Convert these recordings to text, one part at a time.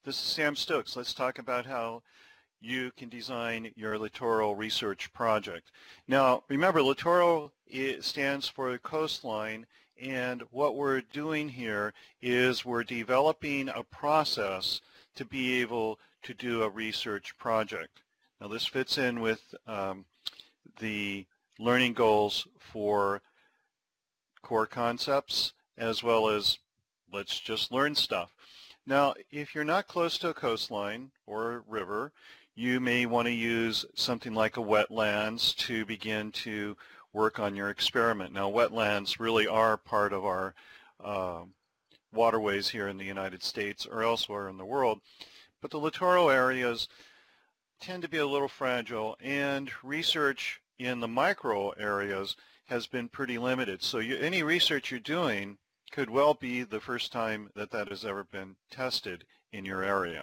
This is Sam Stokes. Let's talk about how you can design your littoral research project. Now, remember, littoral stands for coastline, and what we're doing here is we're developing a process to be able to do a research project. Now, this fits in with the learning goals for core concepts as well as let's just learn stuff. Now, if you're not close to a coastline or a river, you may want to use something like a wetlands to begin to work on your experiment. Now, wetlands really are part of our waterways here in the United States or elsewhere in the world, but the littoral areas tend to be a little fragile, and research in the micro areas has been pretty limited. So any research you're doing could well be the first time that that has ever been tested in your area.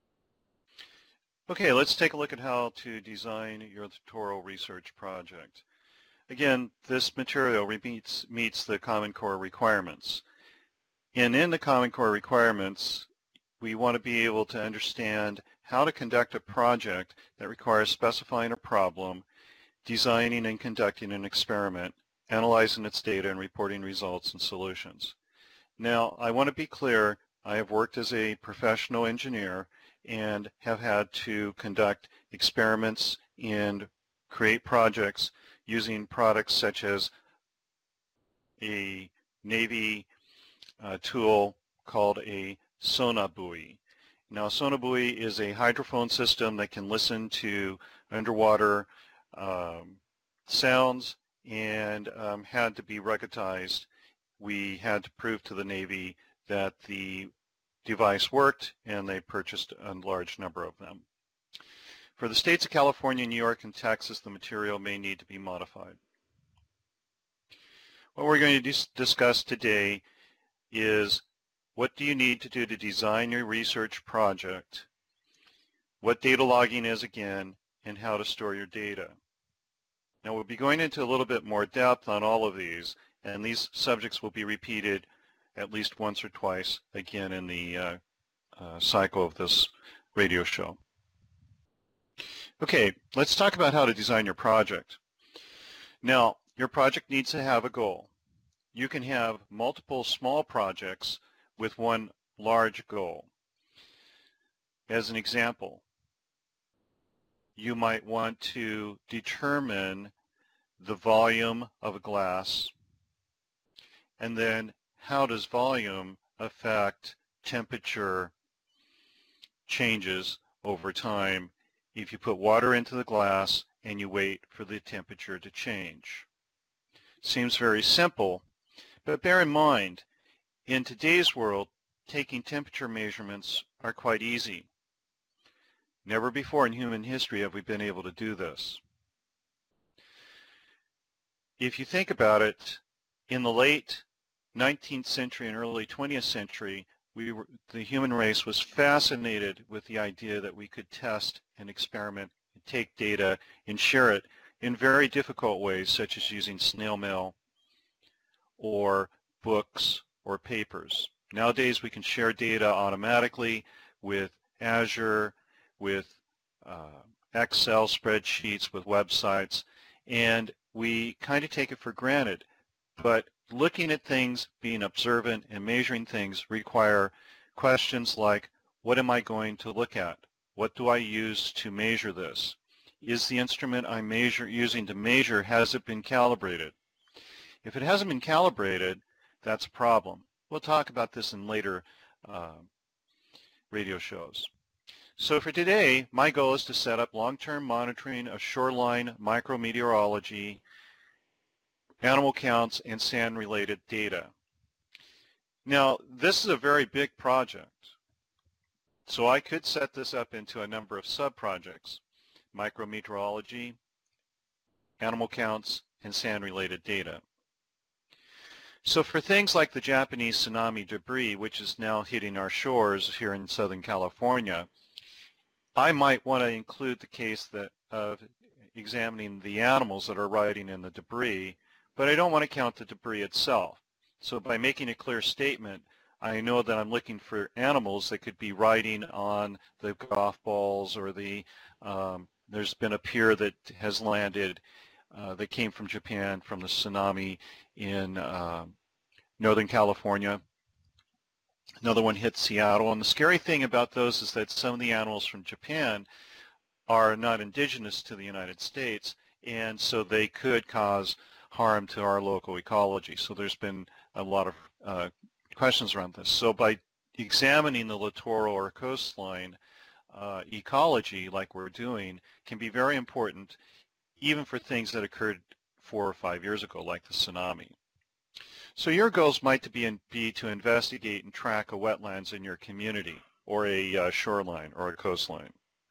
Okay, let's take a look at how to design your littoral research project. Again, this material meets the Common Core requirements. And in the Common Core requirements, we want to be able to understand how to conduct a project that requires specifying a problem, designing and conducting an experiment, analyzing its data, and reporting results and solutions. Now, I want to be clear, I have worked as a professional engineer and have had to conduct experiments and create projects using products such as a Navy tool called a sonobuoy. Now, a sonobuoy is a hydrophone system that can listen to underwater sounds and had to be ruggedized. We had to prove to the Navy that the device worked, and they purchased a large number of them. For the states of California, New York, and Texas, the material may need to be modified. What we're going to discuss today is what do you need to do to design your research project, what data logging is again, and how to store your data. Now, we'll be going into a little bit more depth on all of these, and these subjects will be repeated at least once or twice again in the cycle of this radio show. Okay, let's talk about how to design your project. Now, your project needs to have a goal. You can have multiple small projects with one large goal. As an example, you might want to determine the volume of a glass, and then how does volume affect temperature changes over time if you put water into the glass and you wait for the temperature to change. Seems very simple, but bear in mind, in today's world, taking temperature measurements are quite easy. Never before in human history have we been able to do this. If you think about it, in the late 19th century and early 20th century, the human race was fascinated with the idea that we could test and experiment and take data and share it in very difficult ways, such as using snail mail or books or papers. Nowadays, we can share data automatically with Azure, with Excel spreadsheets, with websites, and we kind of take it for granted. But looking at things, being observant, and measuring things require questions like, what am I going to look at? What do I use to measure this? Is the instrument I'm using to measure, has it been calibrated? If it hasn't been calibrated, that's a problem. We'll talk about this in later radio shows. So for today, my goal is to set up long-term monitoring of shoreline micrometeorology, animal counts, and sand-related data. Now, this is a very big project, so I could set this up into a number of sub-projects: micrometeorology, animal counts, and sand-related data. So for things like the Japanese tsunami debris, which is now hitting our shores here in Southern California, I might want to include the case of examining the animals that are riding in the debris, but I don't want to count the debris itself. So by making a clear statement I know that I'm looking for animals that could be riding on the golf balls or there's been a pier that has landed that came from Japan from the tsunami in Northern California. Another one hit Seattle. And the scary thing about those is that some of the animals from Japan are not indigenous to the United States, and so they could cause harm to our local ecology. So there's been a lot of questions around this. So by examining the littoral or coastline ecology like we're doing can be very important even for things that occurred 4 or 5 years ago like the tsunami. So your goals might be to investigate and track a wetlands in your community or a shoreline or a coastline.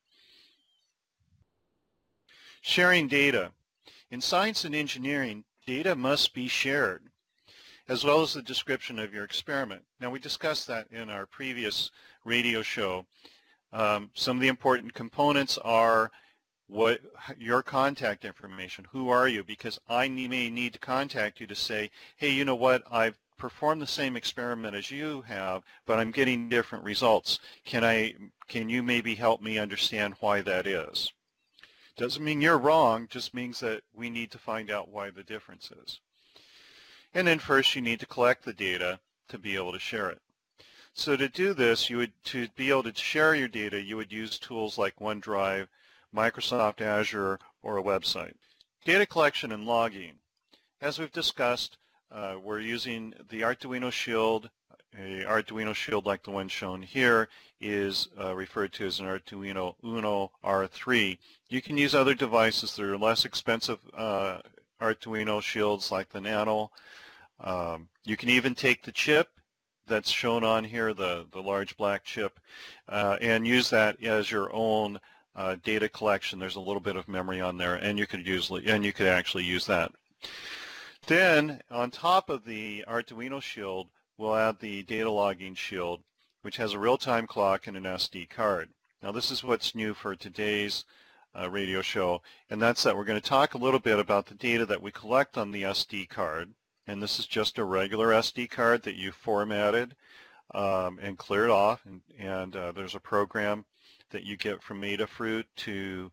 Sharing data. In science and engineering, data must be shared, as well as the description of your experiment. Now, we discussed that in our previous radio show. Some of the important components are what your contact information. Who are you? Because I may need to contact you to say, hey, you know what? I've performed the same experiment as you have, but I'm getting different results. Can you maybe help me understand why that is? Doesn't mean you're wrong, just means that we need to find out why the difference is. And then first you need to collect the data to be able to share it. So to do this, to be able to share your data, you would use tools like OneDrive, Microsoft Azure, or a website. Data collection and logging. As we've discussed, we're using the Arduino Shield. An Arduino Shield like the one shown here is referred to as an Arduino Uno R3. You can use other devices that are less expensive Arduino Shields like the Nano. You can even take the chip that's shown on here, the large black chip, and use that as your own data collection. There's a little bit of memory on there, and you could actually use that. Then, on top of the Arduino Shield, we'll add the data logging shield, which has a real-time clock and an SD card. Now, this is what's new for today's radio show, and that's that we're going to talk a little bit about the data that we collect on the SD card. And this is just a regular SD card that you formatted and cleared off. And there's a program that you get from Adafruit to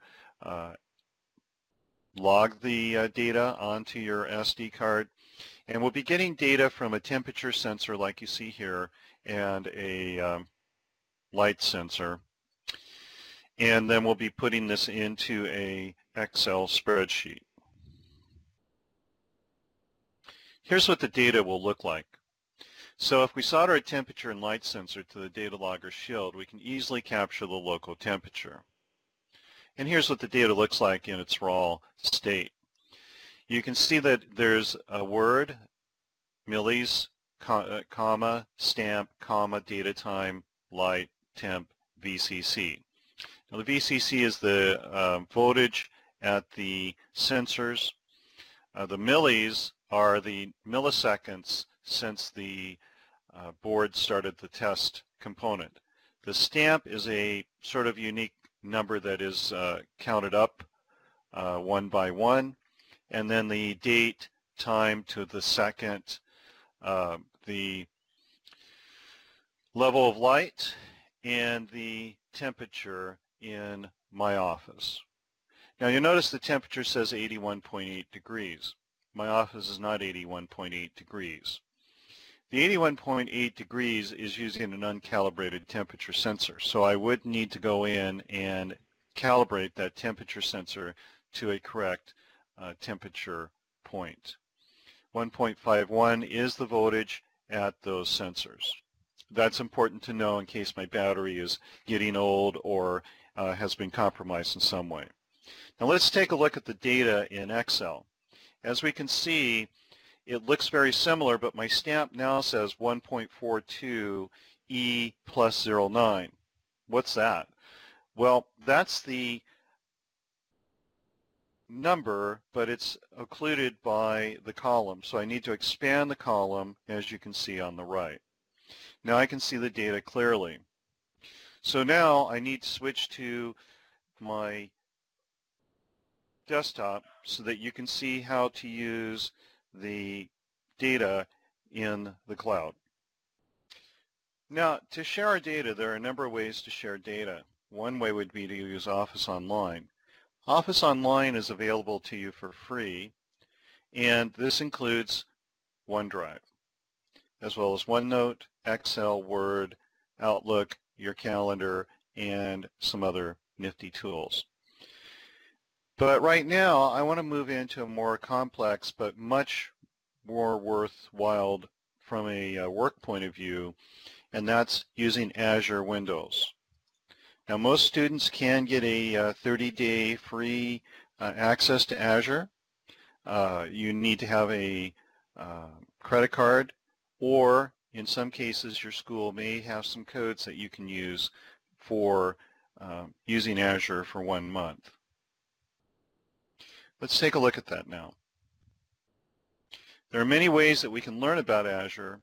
log the data onto your SD card. And we'll be getting data from a temperature sensor like you see here and a light sensor. And then we'll be putting this into a Excel spreadsheet. Here's what the data will look like. So if we solder a temperature and light sensor to the data logger shield, we can easily capture the local temperature. And here's what the data looks like in its raw state. You can see that there's a word, millis, comma, stamp, comma, data time, light, temp, VCC. Now the VCC is the voltage at the sensors. The millis are the milliseconds since the board started the test component. The stamp is a sort of unique number that is counted up one by one, and then the date, time to the second, the level of light, and the temperature in my office. Now you'll notice the temperature says 81.8 degrees. My office is not 81.8 degrees. The 81.8 degrees is using an uncalibrated temperature sensor, so I would need to go in and calibrate that temperature sensor to a correct temperature point. 1.51 is the voltage at those sensors. That's important to know in case my battery is getting old or has been compromised in some way. Now let's take a look at the data in Excel. As we can see, it looks very similar, but my stamp now says 1.42 E plus 09. What's that? Well, that's the number, but it's occluded by the column. So I need to expand the column, as you can see on the right. Now I can see the data clearly. So now I need to switch to my desktop so that you can see how to use the data in the cloud. Now, to share our data, there are a number of ways to share data. One way would be to use Office Online. Office Online is available to you for free, and this includes OneDrive, as well as OneNote, Excel, Word, Outlook, your calendar, and some other nifty tools. But right now, I want to move into a more complex but much more worthwhile from a work point of view, and that's using Azure Windows. Now, most students can get a 30-day free access to Azure. You need to have a credit card, or in some cases, your school may have some codes that you can use for using Azure for 1 month. Let's take a look at that now. There are many ways that we can learn about Azure,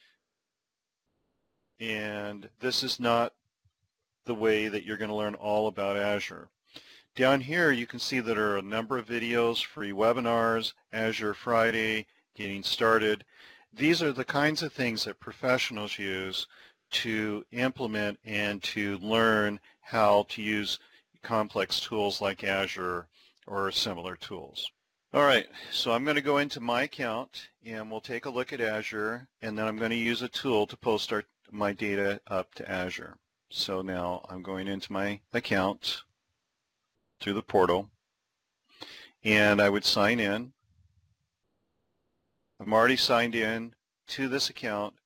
and this is not the way that you're going to learn all about Azure. Down here you can see that there are a number of videos, free webinars, Azure Friday, Getting Started. These are the kinds of things that professionals use to implement and to learn how to use complex tools like Azure or similar tools. All right, so I'm going to go into my account and we'll take a look at Azure, and then I'm going to use a tool to post my data up to Azure. So now I'm going into my account through the portal, and I would sign in. I'm already signed in to this account.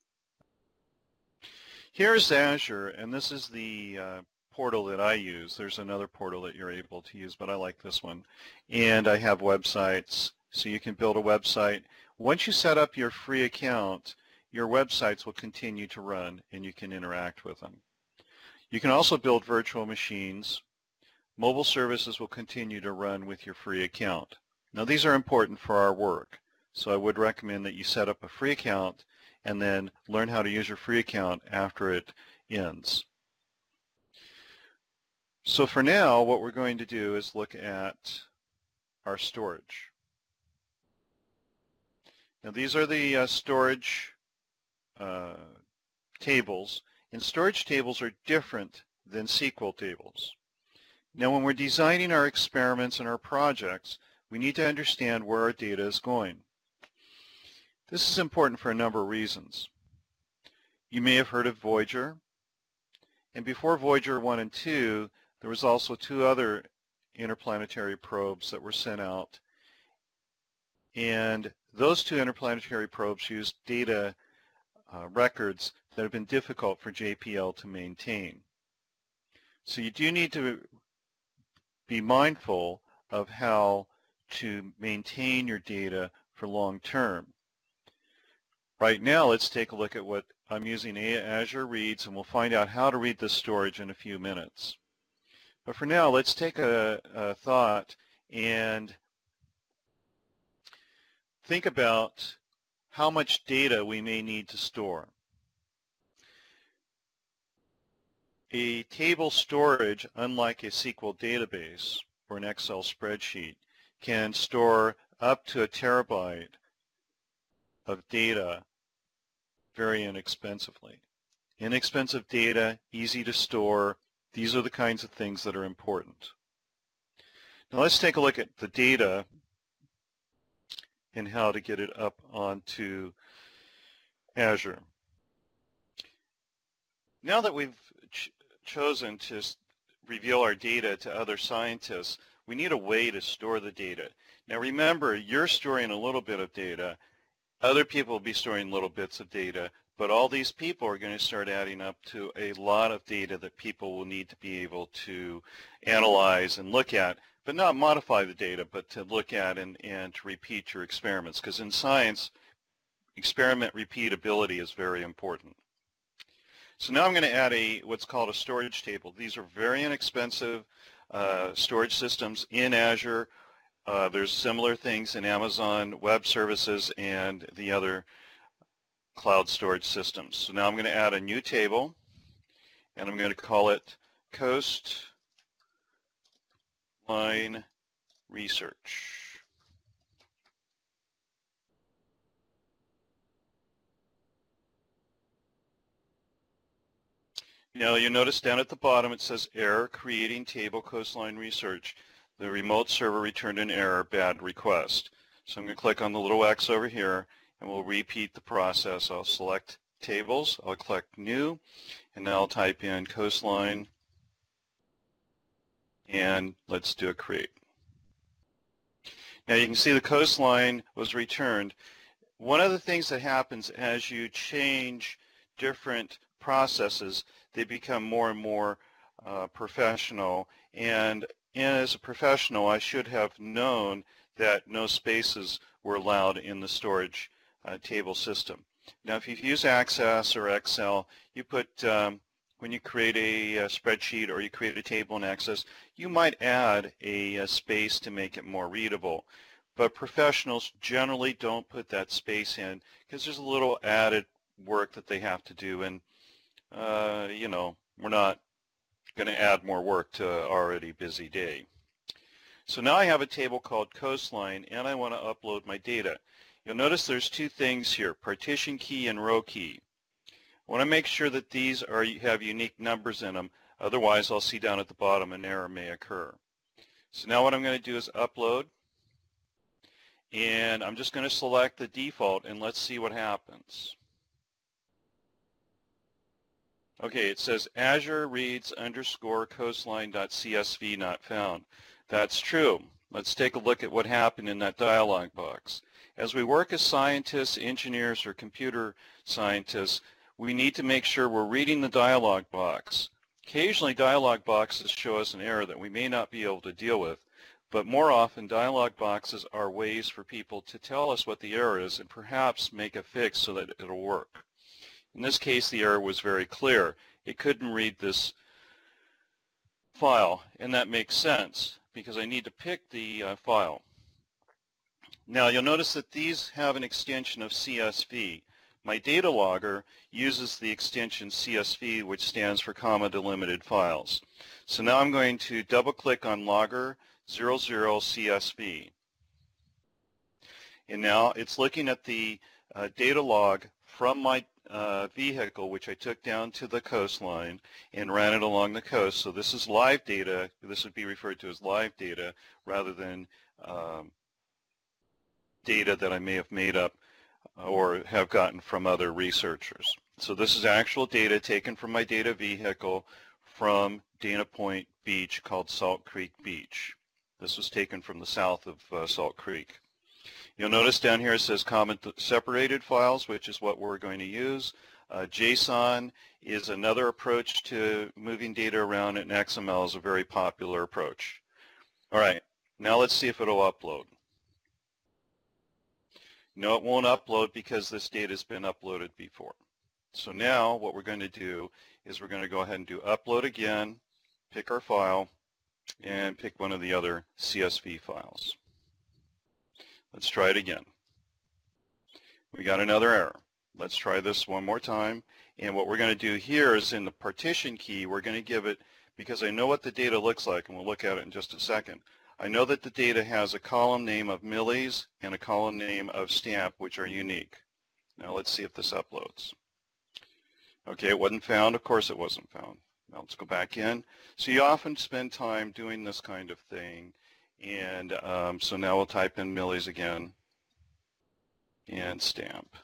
Here's Azure, and this is the portal that I use. There's another portal that you're able to use, but I like this one. And I have websites, so you can build a website. Once you set up your free account, your websites will continue to run and you can interact with them. You can also build virtual machines. Mobile services will continue to run with your free account. Now, these are important for our work, so I would recommend that you set up a free account and then learn how to use your free account after it ends. So for now, what we're going to do is look at our storage. Now, these are the storage tables, and storage tables are different than SQL tables. Now, when we're designing our experiments and our projects, we need to understand where our data is going. This is important for a number of reasons. You may have heard of Voyager, and before Voyager 1 and 2, there was also 2 other interplanetary probes that were sent out, and those 2 interplanetary probes used data records that have been difficult for JPL to maintain. So you do need to be mindful of how to maintain your data for long term. Right now, let's take a look at what I'm using Azure Reads, and we'll find out how to read this storage in a few minutes. But for now, let's take a thought and think about how much data we may need to store. A table storage, unlike a SQL database or an Excel spreadsheet, can store up to 1 terabyte of data very inexpensively. Inexpensive data, easy to store, these are the kinds of things that are important. Now let's take a look at the data and how to get it up onto Azure. Now that we've chosen to reveal our data to other scientists, we need a way to store the data. Now remember, you're storing a little bit of data, other people will be storing little bits of data, but all these people are going to start adding up to a lot of data that people will need to be able to analyze and look at, but not modify the data, but to look at and to repeat your experiments, because in science, experiment repeatability is very important. So now I'm going to add what's called a storage table. These are very inexpensive storage systems in Azure. There's similar things in Amazon Web Services and the other cloud storage systems. So now I'm going to add a new table, and I'm going to call it Coastline Research. Now you notice down at the bottom it says error creating table coastline research. The remote server returned an error, bad request. So I'm going to click on the little X over here and we'll repeat the process. I'll select tables, I'll click new, and now I'll type in coastline and let's do a create. Now you can see the coastline was returned. One of the things that happens as you change different processes, they become more and more professional. And as a professional, I should have known that no spaces were allowed in the storage table system. Now, if you use Access or Excel, you put, when you create a spreadsheet or you create a table in Access, you might add a space to make it more readable. But professionals generally don't put that space in because there's a little added work that they have to do, and you know, we're not going to add more work to an already busy day. So now I have a table called coastline and I want to upload my data. You'll notice there's two things here, partition key and row key. I want to make sure that these have unique numbers in them, otherwise I'll see down at the bottom an error may occur. So now what I'm going to do is upload, and I'm just going to select the default and let's see what happens. Okay, it says Azure reads _ coastline.csv not found. That's true. Let's take a look at what happened in that dialog box. As we work as scientists, engineers, or computer scientists, we need to make sure we're reading the dialog box. Occasionally dialog boxes show us an error that we may not be able to deal with, but more often dialog boxes are ways for people to tell us what the error is and perhaps make a fix so that it'll work. In this case, the error was very clear. It couldn't read this file, and that makes sense because I need to pick the file. Now you'll notice that these have an extension of CSV. My data logger uses the extension CSV, which stands for comma delimited files. So now I'm going to double click on logger 00 CSV. And now it's looking at the data log from my vehicle, which I took down to the coastline and ran it along the coast. So this is live data. This would be referred to as live data rather than data that I may have made up or have gotten from other researchers. So this is actual data taken from my data vehicle from Dana Point Beach called Salt Creek Beach. This was taken from the south of Salt Creek. You'll notice down here it says comment separated files, which is what we're going to use. JSON is another approach to moving data around, and XML is a very popular approach. All right, now let's see if it'll upload. No, it won't upload because this data has been uploaded before. So now what we're going to do is we're going to go ahead and do upload again, pick our file, and pick one of the other CSV files. Let's try it again. We got another error. Let's try this one more time. And what we're going to do here is in the partition key, we're going to give it, because I know what the data looks like, and we'll look at it in just a second. I know that the data has a column name of millis and a column name of stamp, which are unique. Now let's see if this uploads. Okay, it wasn't found. Of course it wasn't found. Now let's go back in. So you often spend time doing this kind of thing. And so now we'll type in millis again and stamp.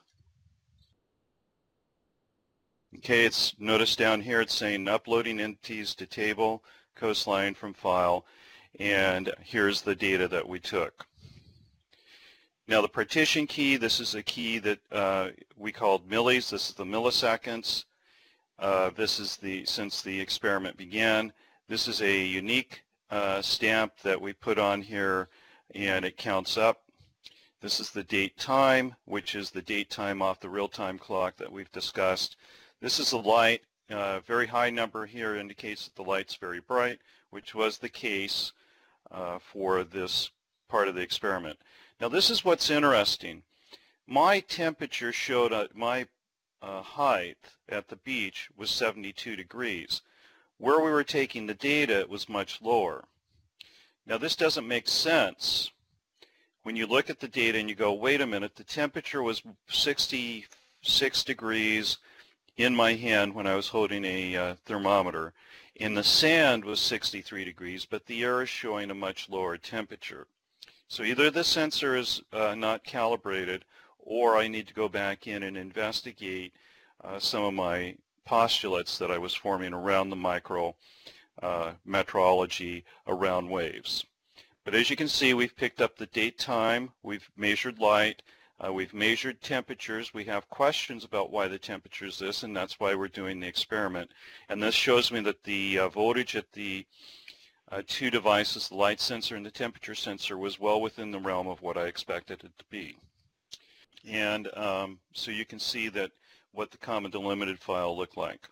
Okay, it's notice down here it's saying uploading entities to table, coastline from file, and here's the data that we took. Now the partition key, this is a key that we called millis. This is the milliseconds. This is since the experiment began. This is a unique stamp that we put on here, and it counts up. This is the date time, which is the date time off the real-time clock that we've discussed. This is the light. Very high number here indicates that the light's very bright, which was the case for this part of the experiment. Now this is what's interesting. My temperature showed my height at the beach was 72 degrees. Where we were taking the data, it was much lower. Now this doesn't make sense when you look at the data and you go, wait a minute, the temperature was 66 degrees in my hand when I was holding a thermometer, and the sand was 63 degrees, but the air is showing a much lower temperature. So either the sensor is not calibrated, or I need to go back in and investigate some of my postulates that I was forming around the micro metrology around waves. But as you can see, we've picked up the date time, we've measured light, we've measured temperatures. We have questions about why the temperature is this, and that's why we're doing the experiment. And this shows me that the voltage at the two devices, the light sensor and the temperature sensor, was well within the realm of what I expected it to be. And so you can see that what the comma delimited file looked like.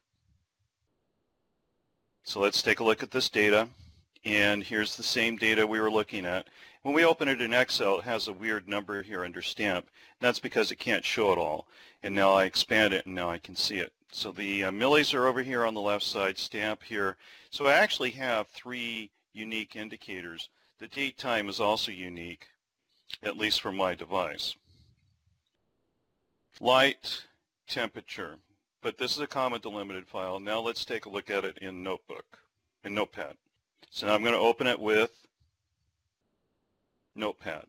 So let's take a look at this data. And here's the same data we were looking at. When we open it in Excel, it has a weird number here under stamp. That's because it can't show it all. And now I expand it, and now I can see it. So the millis are over here on the left side, stamp here. So I actually have 3 unique indicators. The date time is also unique, at least for my device. Light, temperature. But this is a comma delimited file. Now let's take a look at it in Notepad. So now I'm going to open it with Notepad.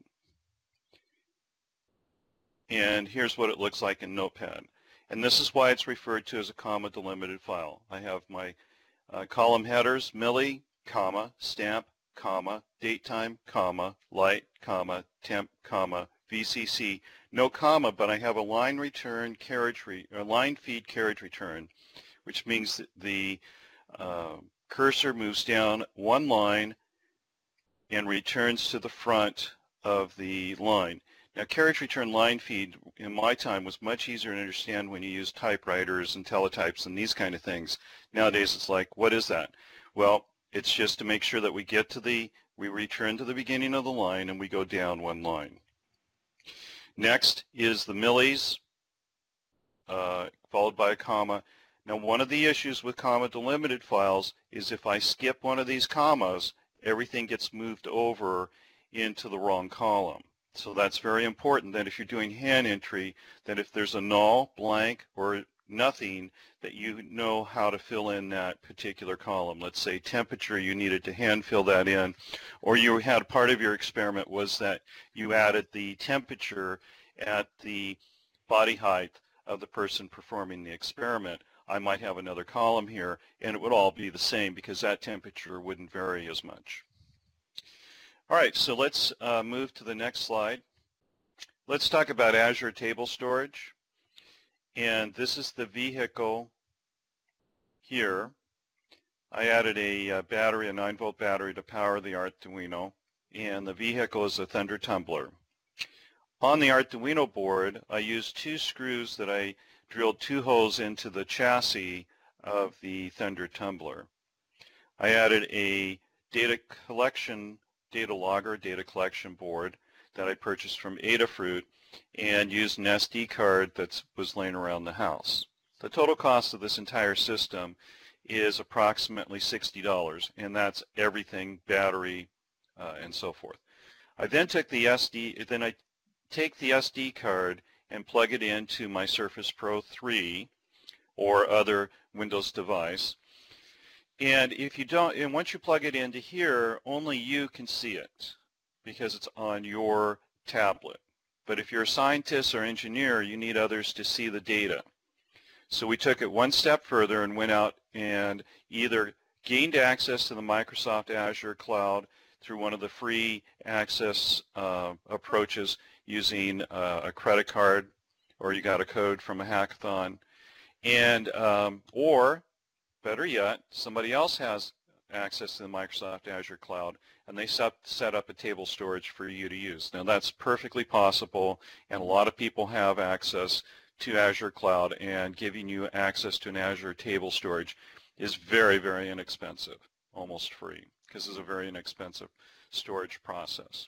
And here's what it looks like in Notepad. And this is why it's referred to as a comma delimited file. I have my column headers, milli, comma, stamp, comma, date time, comma, light, comma, temp, comma, VCC. No comma, but I have a line return line feed carriage return, which means that the cursor moves down one line and returns to the front of the line. Now, carriage return line feed in my time was much easier to understand when you use typewriters and teletypes and these kind of things. Nowadays, it's like, what is that? Well, it's just to make sure that we return to the beginning of the line and we go down one line. Next is the millis, followed by a comma. Now, one of the issues with comma delimited files is if I skip one of these commas, everything gets moved over into the wrong column. So that's very important that if you're doing hand entry, that if there's a null, blank, or nothing, that you know how to fill in that particular column. Let's say temperature, you needed to hand fill that in, or you had part of your experiment was that you added the temperature at the body height of the person performing the experiment. I might have another column here, and it would all be the same because that temperature wouldn't vary as much. All right, so let's move to the next slide. Let's talk about Azure Table Storage. And this is the vehicle here. I added a battery, a 9-volt battery to power the Arduino, and the vehicle is a Thunder Tumbler. On the Arduino board, I used 2 screws that I drilled 2 holes into the chassis of the Thunder Tumbler. I added a data logger, data collection board that I purchased from Adafruit and used an SD card that was laying around the house. The total cost of this entire system is approximately $60, and that's everything, battery, and so forth. I then took the I take the SD card and plug it into my Surface Pro 3 or other Windows device. And once you plug it into here, only you can see it because it's on your tablet. But if you're a scientist or engineer, you need others to see the data. So we took it one step further and went out and either gained access to the Microsoft Azure cloud through one of the free access approaches using a credit card, or you got a code from a hackathon, and or better yet, somebody else has access to the Microsoft Azure cloud and they set up a table storage for you to use. Now that's perfectly possible, and a lot of people have access to Azure cloud, and giving you access to an Azure table storage is very, very inexpensive, almost free, because it's a very inexpensive storage process.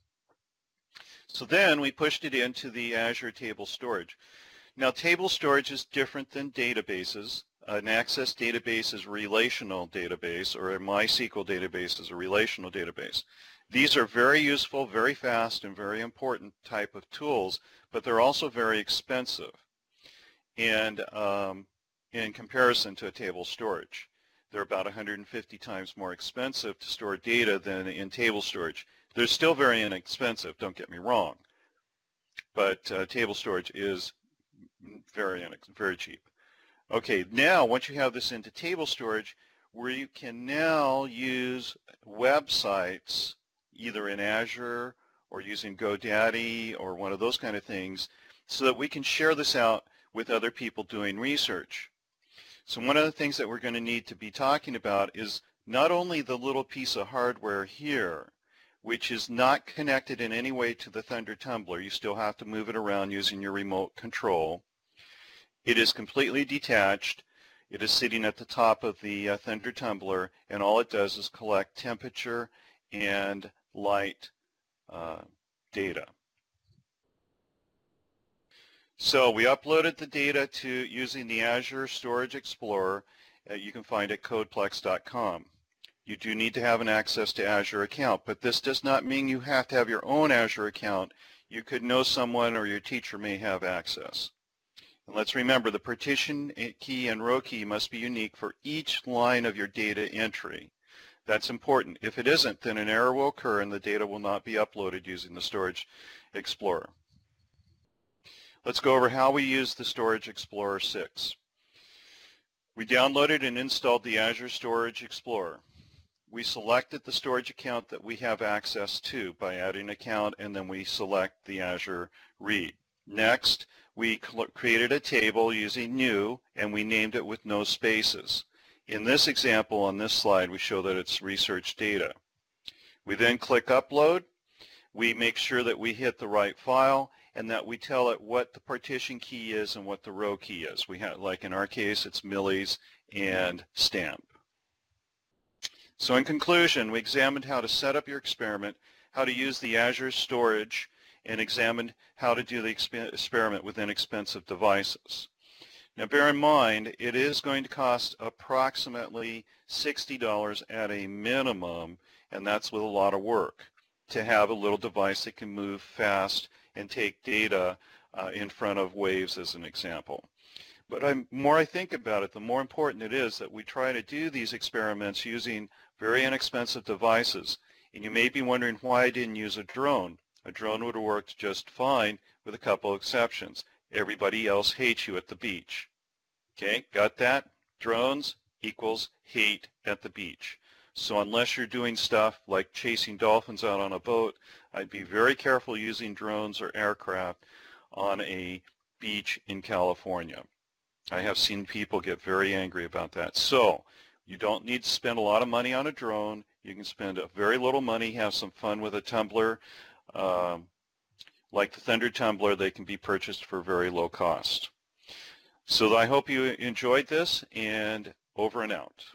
So then we pushed it into the Azure table storage. Now table storage is different than databases. An Access database is a relational database, or a MySQL database is a relational database. These are very useful, very fast, and very important type of tools, but they're also very expensive. And in comparison to a table storage. They're about 150 times more expensive to store data than in table storage. They're still very inexpensive, don't get me wrong, but table storage is very cheap. Okay, now once you have this into table storage, where you can now use websites either in Azure or using GoDaddy or one of those kind of things so that we can share this out with other people doing research. So one of the things that we're going to need to be talking about is not only the little piece of hardware here, which is not connected in any way to the Thunder Tumbler. You still have to move it around using your remote control. It is completely detached. It is sitting at the top of the Thunder Tumbler, and all it does is collect temperature and light data. So we uploaded the data to using the Azure Storage Explorer. You can find it at codeplex.com. You do need to have an access to Azure account, but this does not mean you have to have your own Azure account. You could know someone or your teacher may have access. And let's remember the partition key and row key must be unique for each line of your data entry. That's important. If it isn't, then an error will occur and the data will not be uploaded using the Storage Explorer. Let's go over how we use the Storage Explorer 6. We downloaded and installed the Azure Storage Explorer. We selected the storage account that we have access to by adding an account, and then we select the Azure read. Next, we created a table using new, and we named it with no spaces. In this example on this slide, we show that it's research data. We then click upload. We make sure that we hit the right file and that we tell it what the partition key is and what the row key is. We have, like in our case, it's millis and stamp. So in conclusion, we examined how to set up your experiment, how to use the Azure storage, and examined how to do the experiment with inexpensive devices. Now bear in mind, it is going to cost approximately $60 at a minimum, and that's with a lot of work, to have a little device that can move fast and take data in front of waves as an example. But the more I think about it, the more important it is that we try to do these experiments using very inexpensive devices. And you may be wondering why I didn't use a drone. A drone would have worked just fine with a couple of exceptions. Everybody else hates you at the beach. Okay, got that? Drones equals hate at the beach. So unless you're doing stuff like chasing dolphins out on a boat, I'd be very careful using drones or aircraft on a beach in California. I have seen people get very angry about that. So you don't need to spend a lot of money on a drone. You can spend a very little money, have some fun with a tumbler. Like the Thunder Tumbler, they can be purchased for very low cost. So I hope you enjoyed this, and over and out.